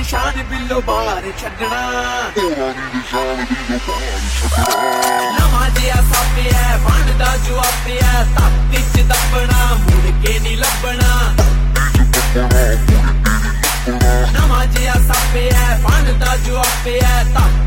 ਨਿਸ਼ਾਨ ਬਿੱਲੋ ਬਾਹਰ ਛੱਡਣਾ ਨਵਾਂ ਜਿਹਾ ਸਾਪਿਆ ਬਣਦਾ ਜੋ ਆਪਿਆ ਧਰਤੀ ਚ ਦੱਬਣਾ ਮੁੜ ਕੇ ਨੀ ਲੱਭਣਾ ਨਵਾਂ ਜਿਹਾ ਸਾਪਿਆ ਬਣਦਾ ਜੋ ਆਪਿਆ